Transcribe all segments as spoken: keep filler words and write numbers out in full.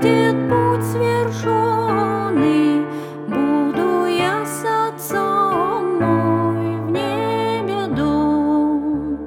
будет путь свершенный, буду я с Отцом мой в небе дом.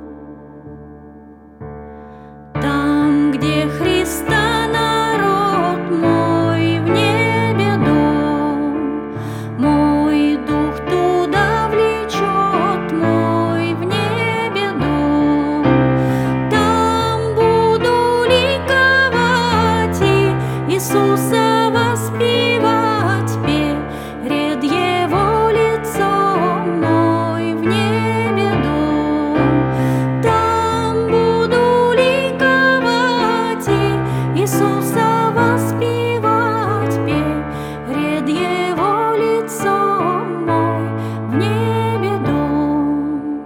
Там, где Христа народ мой, в небе дом, мой дух туда влечет, мой в небе дом. Там буду ликовать и Иисуса воспевать, перед Его лицом мой в небе дом. Там буду ликовать и Иисуса воспевать, перед Его лицом мой в небе дом.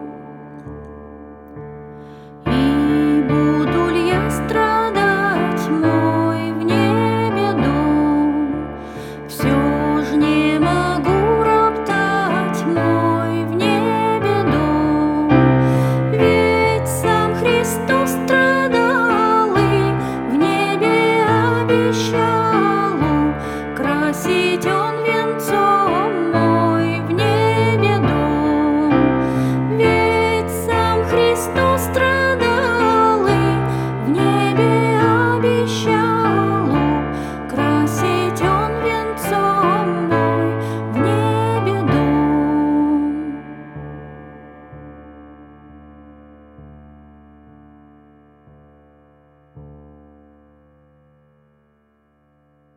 И буду ли я страдать, мой в небе дом, все ж не могу роптать, мой в небе дом. Ведь сам Христос страдал и в небе обещал